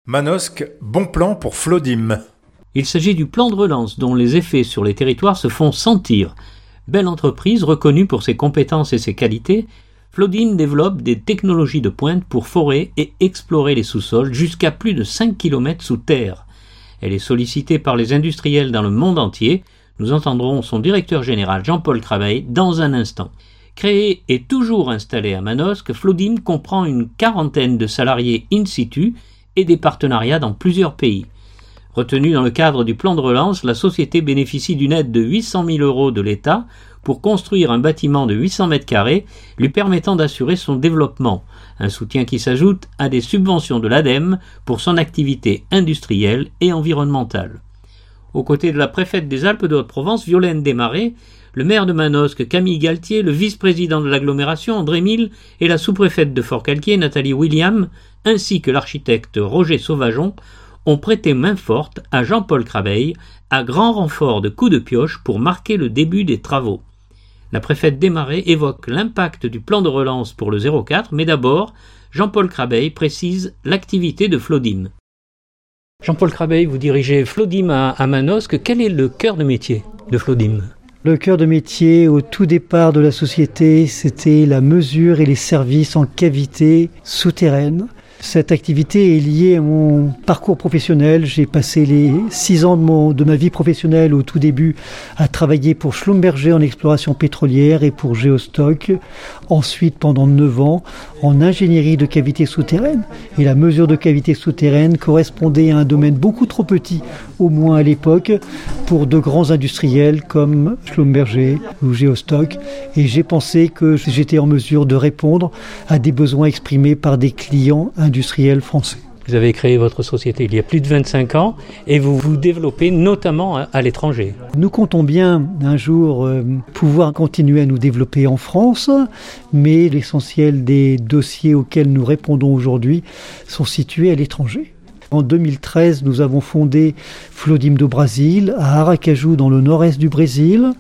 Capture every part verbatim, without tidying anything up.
Manosque, bon plan pour Flodim. Il s'agit du plan de relance dont les effets sur les territoires se font sentir. Belle entreprise reconnue pour ses compétences et ses qualités, Flodim développe des technologies de pointe pour forer et explorer les sous-sols jusqu'à plus de cinq kilomètres sous terre. Elle est sollicitée par les industriels dans le monde entier. Nous entendrons son directeur général Jean-Paul Crabeil dans un instant. Créé et toujours installé à Manosque, Flodim comprend une quarantaine de salariés in situ et des partenariats dans plusieurs pays. Retenue dans le cadre du plan de relance, la société bénéficie d'une aide de huit cent mille euros de l'État pour construire un bâtiment de huit cents mètres carrés lui permettant d'assurer son développement, un soutien qui s'ajoute à des subventions de l'ADEME pour son activité industrielle et environnementale. Aux côtés de la préfète des Alpes de Haute-Provence, Violaine Desmarais, le maire de Manosque, Camille Galtier, le vice-président de l'agglomération, André Mille, et la sous-préfète de Forcalquier, Nathalie William, ainsi que l'architecte Roger Sauvageon, ont prêté main forte à Jean-Paul Crabeil, à grand renfort de coups de pioche pour marquer le début des travaux. La préfète Desmarais évoque l'impact du plan de relance pour le zéro quatre, mais d'abord, Jean-Paul Crabeil précise l'activité de Flodim. Jean-Paul Crabeil, vous dirigez Flodim à, à Manosque. Quel est le cœur de métier de Flodim ? Le cœur de métier au tout départ de la société, c'était la mesure et les services en cavité souterraine. Cette activité est liée à mon parcours professionnel. J'ai passé les six ans de, mon, de ma vie professionnelle au tout début à travailler pour Schlumberger en exploration pétrolière et pour Geostock. Ensuite, pendant neuf ans, en ingénierie de cavité souterraine. Et la mesure de cavité souterraine correspondait à un domaine beaucoup trop petit, au moins à l'époque, pour de grands industriels comme Schlumberger ou Geostock. Et j'ai pensé que j'étais en mesure de répondre à des besoins exprimés par des clients industriels français. Vous avez créé votre société il y a plus de vingt-cinq ans et vous vous développez notamment à, à l'étranger. Nous comptons bien un jour euh, pouvoir continuer à nous développer en France, mais l'essentiel des dossiers auxquels nous répondons aujourd'hui sont situés à l'étranger. En deux mille treize, nous avons fondé Flodim do Brasil à Aracaju dans le nord-est du Brésil.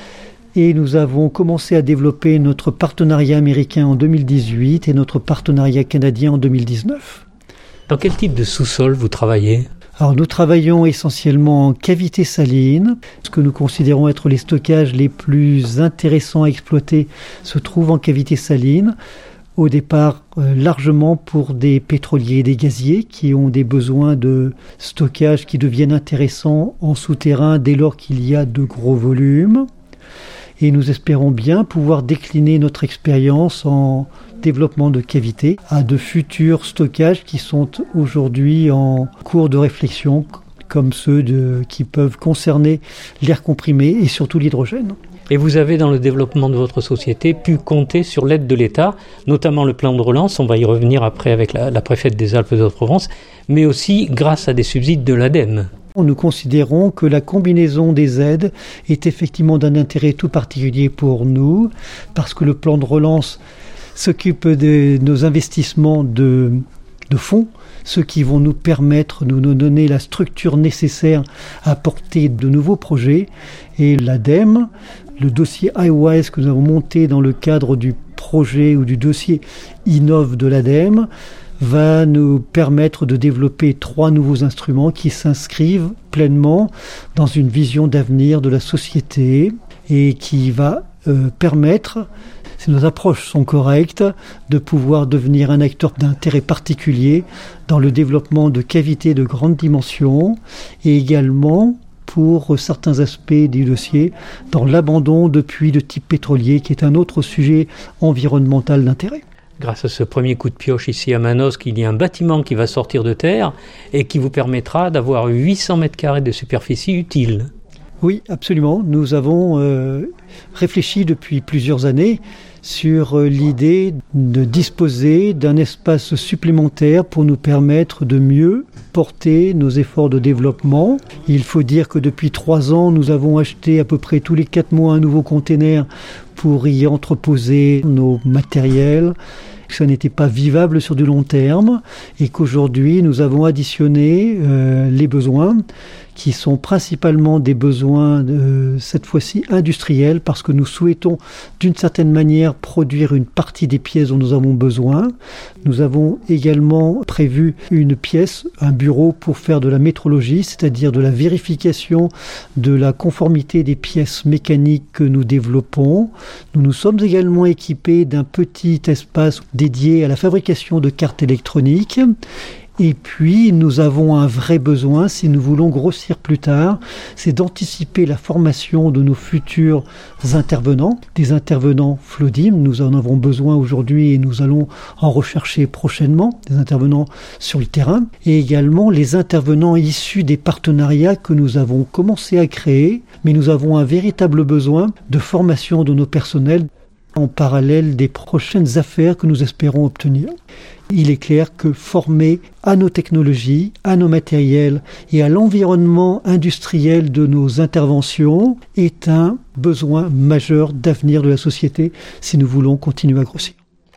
Et nous avons commencé à développer notre partenariat américain en deux mille dix-huit et notre partenariat canadien en deux mille dix-neuf. Dans quel type de sous-sol vous travaillez ? Alors nous travaillons essentiellement en cavité saline. Ce que nous considérons être les stockages les plus intéressants à exploiter se trouvent en cavité saline. Au départ, euh, largement pour des pétroliers et des gaziers qui ont des besoins de stockage qui deviennent intéressants en souterrain dès lors qu'il y a de gros volumes. Et nous espérons bien pouvoir décliner notre expérience en développement de cavités à de futurs stockages qui sont aujourd'hui en cours de réflexion, comme ceux de, qui peuvent concerner l'air comprimé et surtout l'hydrogène. Et vous avez, dans le développement de votre société, pu compter sur l'aide de l'État, notamment le plan de relance, on va y revenir après avec la, la préfète des Alpes de Haute-Provence, mais aussi grâce à des subsides de l'ADEME. Nous considérons que la combinaison des aides est effectivement d'un intérêt tout particulier pour nous, parce que le plan de relance s'occupe de nos investissements de, de fonds, ceux qui vont nous permettre de nous donner la structure nécessaire à porter de nouveaux projets. Et l'ADEME, le dossier iWise que nous avons monté dans le cadre du projet ou du dossier Innov de l'ADEME, va nous permettre de développer trois nouveaux instruments qui s'inscrivent pleinement dans une vision d'avenir de la société et qui va euh, permettre, si nos approches sont correctes, de pouvoir devenir un acteur d'intérêt particulier dans le développement de cavités de grande dimension et également pour certains aspects du dossier dans l'abandon de puits de type pétrolier qui est un autre sujet environnemental d'intérêt. Grâce à ce premier coup de pioche ici à Manosque, il y a un bâtiment qui va sortir de terre et qui vous permettra d'avoir huit cents mètres carrés de superficie utile. Oui, absolument. Nous avons euh, réfléchi depuis plusieurs années sur euh, l'idée de disposer d'un espace supplémentaire pour nous permettre de mieux porter nos efforts de développement. Il faut dire que depuis trois ans, nous avons acheté à peu près tous les quatre mois un nouveau container pour y entreposer nos matériels. Ça n'était pas vivable sur du long terme et qu'aujourd'hui nous avons additionné euh, les besoins qui sont principalement des besoins, de, cette fois-ci industriels, parce que nous souhaitons d'une certaine manière produire une partie des pièces dont nous avons besoin. Nous avons également prévu une pièce, un bureau pour faire de la métrologie, c'est-à-dire de la vérification de la conformité des pièces mécaniques que nous développons. Nous nous sommes également équipés d'un petit espace dédié à la fabrication de cartes électroniques. Et puis, nous avons un vrai besoin, si nous voulons grossir plus tard, c'est d'anticiper la formation de nos futurs intervenants, des intervenants Flodim. Nous en avons besoin aujourd'hui et nous allons en rechercher prochainement, des intervenants sur le terrain, et également les intervenants issus des partenariats que nous avons commencé à créer, mais nous avons un véritable besoin de formation de nos personnels en parallèle des prochaines affaires que nous espérons obtenir. Il est clair que former à nos technologies, à nos matériels et à l'environnement industriel de nos interventions est un besoin majeur d'avenir de la société si nous voulons continuer à grossir.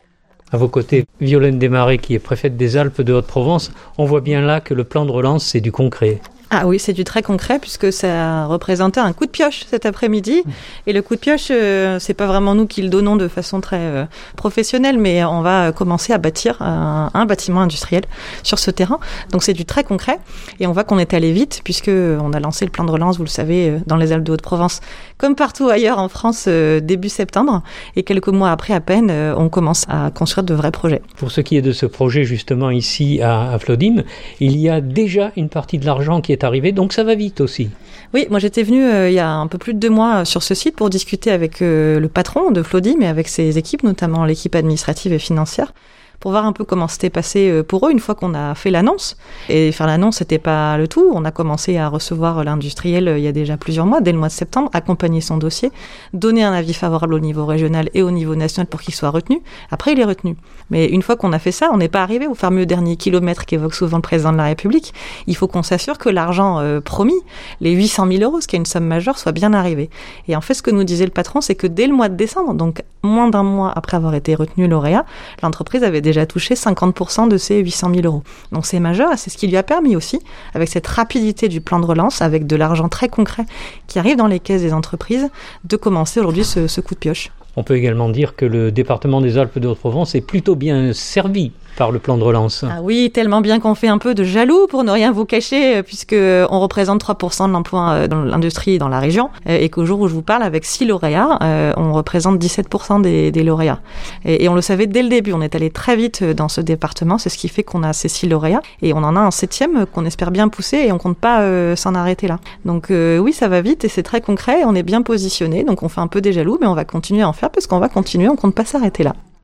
À vos côtés, Violaine Desmarais, qui est préfète des Alpes de Haute-Provence, on voit bien là que le plan de relance, c'est du concret. Ah oui, c'est du très concret puisque ça représentait un coup de pioche cet après-midi. Et le coup de pioche, euh, c'est pas vraiment nous qui le donnons de façon très euh, professionnelle, mais on va commencer à bâtir un, un bâtiment industriel sur ce terrain. Donc c'est du très concret et on voit qu'on est allé vite puisque on a lancé le plan de relance, vous le savez, dans les Alpes de Haute-Provence, comme partout ailleurs en France, euh, début septembre. Et quelques mois après à peine, euh, on commence à construire de vrais projets. Pour ce qui est de ce projet justement ici à, à Flodim, il y a déjà une partie de l'argent qui est arrivé, donc ça va vite aussi. Oui, moi j'étais venue euh, il y a un peu plus de deux mois sur ce site pour discuter avec euh, le patron de Flodim et avec ses équipes, notamment l'équipe administrative et financière, pour voir un peu comment c'était passé pour eux une fois qu'on a fait l'annonce. Et faire l'annonce, c'était pas le tout. On a commencé à recevoir l'industriel il y a déjà plusieurs mois, dès le mois de septembre, accompagner son dossier, donner un avis favorable au niveau régional et au niveau national pour qu'il soit retenu. Après, il est retenu. Mais une fois qu'on a fait ça, on n'est pas arrivé au fameux dernier kilomètre qu'évoque souvent le président de la République. Il faut qu'on s'assure que l'argent euh, promis, les huit cent mille euros, ce qui est une somme majeure, soit bien arrivé. Et en fait, ce que nous disait le patron, c'est que dès le mois de décembre, donc moins d'un mois après avoir été retenu lauréat, l'entreprise avait déjà touché cinquante pour cent de ces huit cent mille euros. Donc c'est majeur et c'est ce qui lui a permis aussi, avec cette rapidité du plan de relance, avec de l'argent très concret qui arrive dans les caisses des entreprises, de commencer aujourd'hui ce, ce coup de pioche. On peut également dire que le département des Alpes de Haute-Provence est plutôt bien servi par le plan de relance. Ah oui, tellement bien qu'on fait un peu de jaloux, pour ne rien vous cacher, puisque on représente trois pour cent de l'emploi dans l'industrie dans la région, et qu'au jour où je vous parle, avec six lauréats, on représente dix-sept pour cent des, des lauréats. Et, et on le savait dès le début, on est allé très vite dans ce département, c'est ce qui fait qu'on a ces six lauréats, et on en a un septième qu'on espère bien pousser, et on compte pas euh, s'en arrêter là. Donc euh, oui, ça va vite, et c'est très concret, on est bien positionné, donc on fait un peu des jaloux, mais on va continuer à en faire, parce qu'on va continuer, on compte pas s'arrêter là.